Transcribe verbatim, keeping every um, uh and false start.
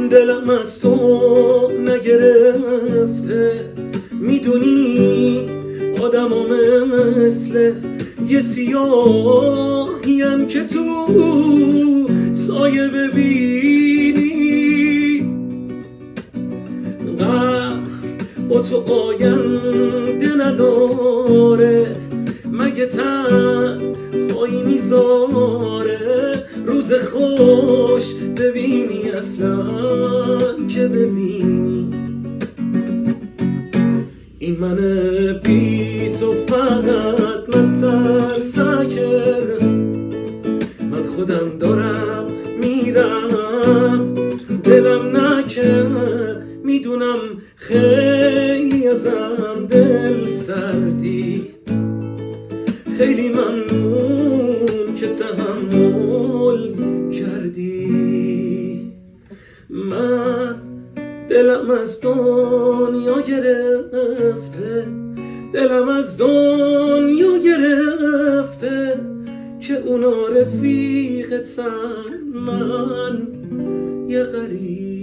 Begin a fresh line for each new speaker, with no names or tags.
دلم از تو نگرفته، میدونی آدم مثل یه سیاهیم که تو سایه ببینی. قلب با تو آینده نداره، مگه تنهایی میذاره روز خوش ببینی اصلا که ببینی. این من بی تو فقط من ترسکه، من خودم دارم میرم دلم نکه، میدونم خیلی ازم دل سردی، خیلی ممنون که تحمل کردی. من دلم از دنیا گرفته، دلم از دنیا گرفته که اونا رفیقتن، من یه غریب.